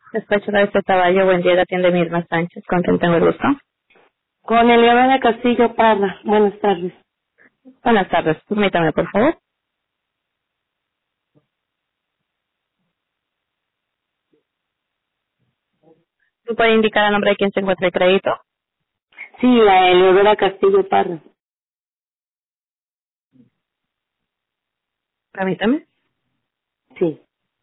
Despacho de este caballo, buen día, la atiende Mirna Sánchez, con quien tengo el gusto. Con Eliana Castillo Parra. Buenas tardes. Buenas tardes, permítame, por favor. ¿Me puede indicar el nombre de quien se encuentra el crédito? Sí, la Eleodora Castillo Parra. Permítame. Sí.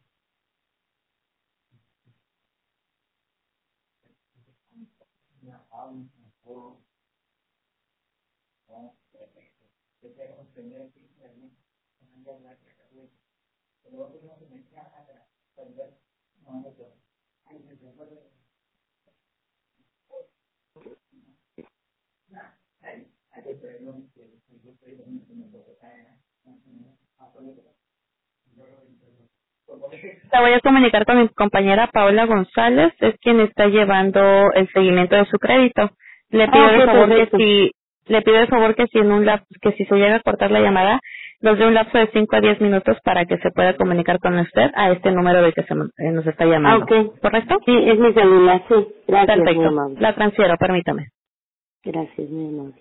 La voy a comunicar con mi compañera Paola González, es quien está llevando el seguimiento de su crédito. Le pido de Ok, favor que perfecto. si, le pido de favor que si en un que si se llega a cortar la llamada, nos dé un lapso de 5 a 10 minutos para que se pueda comunicar con usted a este número de que nos está llamando. Ok. ¿Correcto? Sí, es mi celular, sí. Gracias, muy Perfecto. amable. La transfiero, permítame. Gracias, muy amable.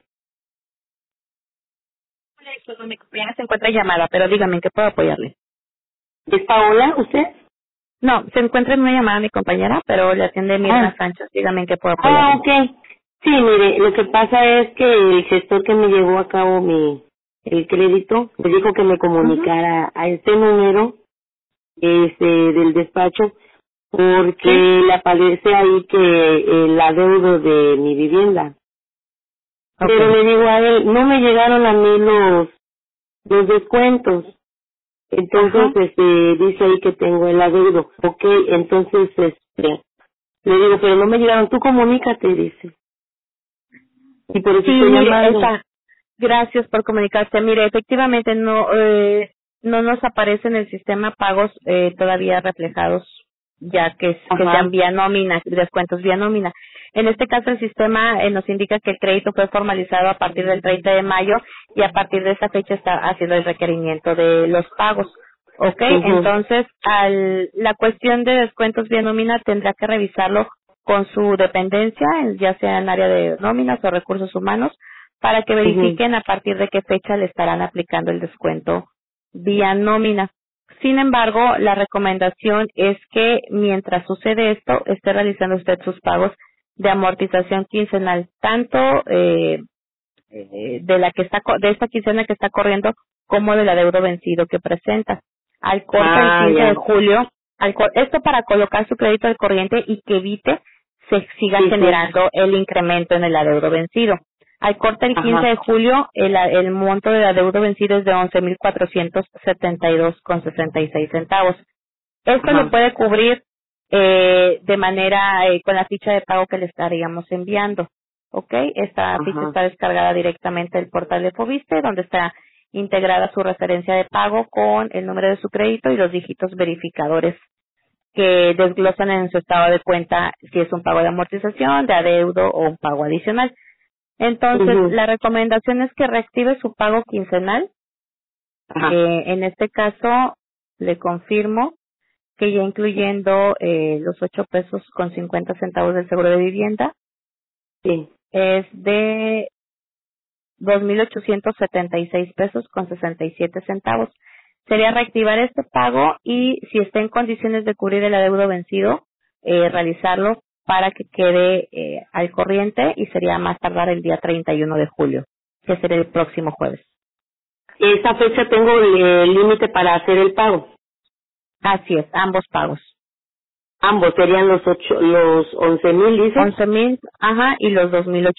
Hola, disculpe, mi compañera se encuentra llamada, pero dígame, ¿en qué puedo apoyarle? ¿Es Paola, usted? No, se encuentra en una llamada mi compañera, pero le atiende Mirna Ah, Sánchez. Dígame en qué puedo apoyarle. ok. Sí, mire, lo que pasa es que el gestor que me llevó a cabo el crédito me dijo que me Ujú. comunicara a este número del despacho porque Sí, le aparece ahí que el adeudo de mi vivienda. ok. Pero le digo a él, no me llegaron a mí los descuentos. Entonces, Ajá. dice ahí que tengo el adeudo. Ok, entonces, le digo, pero no me llegaron, tú comunícate, dice. Y por eso Sí, estoy mire, llamando. gracias por comunicarse. Mire, efectivamente no nos aparece en el sistema pagos todavía reflejados, ya que sean Ajá, vía nómina, descuentos vía nómina. En este caso el sistema nos indica que el crédito fue formalizado a partir del 30 de mayo y a partir de esa fecha está haciendo el requerimiento de los pagos. Ok, mhm, entonces la cuestión de descuentos vía nómina tendrá que revisarlo con su dependencia, ya sea en área de nóminas o recursos humanos, para que mhm, verifiquen a partir de qué fecha le estarán aplicando el descuento vía nómina. Sin embargo, la recomendación es que mientras sucede esto, esté realizando usted sus pagos de amortización quincenal, tanto de la que de esta quincena que está corriendo como del adeudo vencido que presenta. Al corte el ah, 15 de ya, julio, esto para colocar su crédito al corriente y que evite se siga sí, sí, generando el incremento en el adeudo vencido. Al corte el 15 de ajá, julio, el monto del adeudo vencido es de 11,472,66 centavos. Esto lo ajá, puede cubrir de manera con la ficha de pago que le estaríamos enviando. ¿Ok? Esta ficha ajá, está descargada directamente del portal de Fobiste, donde está integrada su referencia de pago con el número de su crédito y los dígitos verificadores que desglosan en su estado de cuenta si es un pago de amortización, de adeudo o un pago adicional. Entonces, mhm, la recomendación es que reactive su pago quincenal. ajá, En este caso, le confirmo que ya incluyendo los 8 pesos con 50 centavos del seguro de vivienda, sí. es de 2,876 pesos con 67 centavos. Sería reactivar este pago y si está en condiciones de cubrir el adeudo vencido, realizarlo para que quede al corriente y sería más tardar el día 31 de julio, que será el próximo jueves. Esa fecha tengo el límite para hacer el pago. Así es, ambos pagos. Ambos serían los 11,000, dice. 11,000, ajá, y los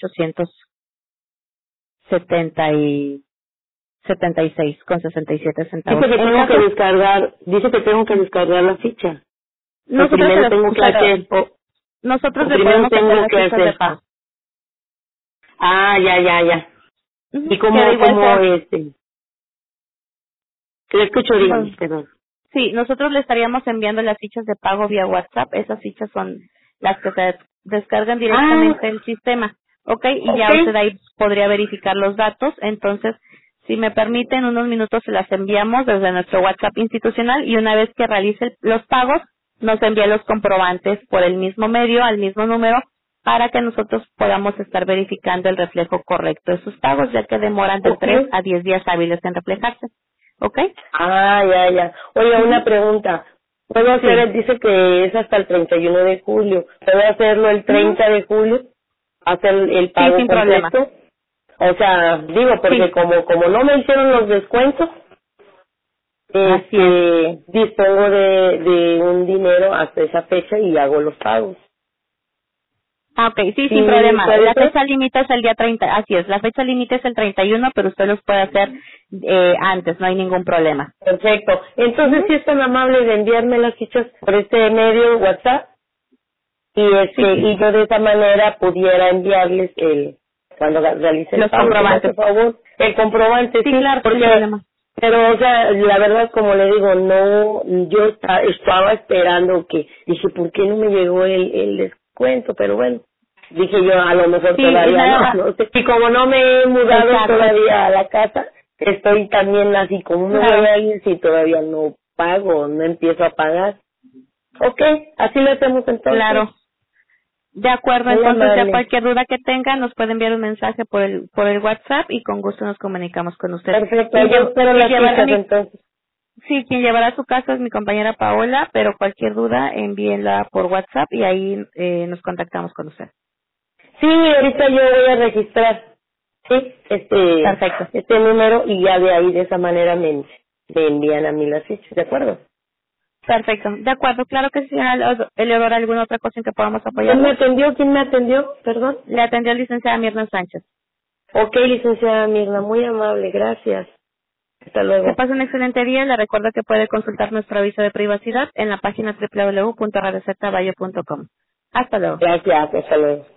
2,876,67 centavos. Dice que En tengo que caso, descargar la ficha. O nosotros se primero las, tengo que hacer, nosotros o le primero podemos hacer tengo las que fichas de hacer. pago. Ah, ya, ya, ya. ¿Y Que de igual cómo, forma, que le escucho, dígame, perdón. sí, nosotros le estaríamos enviando las fichas de pago vía WhatsApp. Esas fichas son las que se descargan Ah, directamente del sistema. ¿Ok? Y ok. ya usted ahí podría verificar los datos. Entonces, si me permiten, unos minutos se las enviamos desde nuestro WhatsApp institucional y una vez que realice los pagos, nos envía los comprobantes por el mismo medio, al mismo número, para que nosotros podamos estar verificando el reflejo correcto de sus pagos, ya que demoran de 3 a 10 días hábiles en reflejarse. ¿Ok? Ah, ya. Oye, una pregunta. ¿Puedo hacer, dice que es hasta el 31 de julio, ¿puedo hacerlo el 30 de julio? ¿Hacer el pago sin completo? problema. O sea, digo, porque como no me hicieron los descuentos, dispongo de un dinero hasta esa fecha y hago los pagos. Ah, ok, sin problema. La fecha límite es el día 30, así es, la fecha límite es el 31, pero usted los puede hacer antes, no hay ningún problema. Perfecto. Entonces, si es tan amable de enviarme las fichas por este medio WhatsApp, y y yo de esa manera pudiera enviarles cuando realice el los pago, comprobantes. por favor, el comprobante, sí, claro, porque, sin problema. pero, o sea, la verdad, como le digo, no, yo estaba esperando dije, ¿por qué no me llegó el descuento? Pero bueno, dije yo, a lo mejor todavía no sé. Y como no me he mudado todavía a la casa, estoy también así, como me voy a ir si todavía no pago, no empiezo a pagar. Ok, así lo hacemos entonces. Claro. De acuerdo, Muy entonces amable. ya cualquier duda que tenga nos puede enviar un mensaje por el WhatsApp y con gusto nos comunicamos con usted. Perfecto, yo espero las fichas entonces. Sí, quien llevará a su casa es mi compañera Paola, pero cualquier duda envíenla por WhatsApp y ahí nos contactamos con usted. Sí, ahorita yo voy a registrar, sí, Perfecto. este número y ya de ahí de esa manera me envían a mí las fichas, ¿de acuerdo? Perfecto, de acuerdo, claro que sí, señora Eleodora, ¿alguna otra cosa en que podamos apoyar? ¿Quién me atendió? Perdón. Le atendió la licenciada Mirna Sánchez. Ok, licenciada Mirna, muy amable, gracias. Hasta luego. Que pase un excelente día. Le recuerdo que puede consultar nuestro aviso de privacidad en la página www.radiozetabayo.com. Hasta luego. Gracias, hasta luego.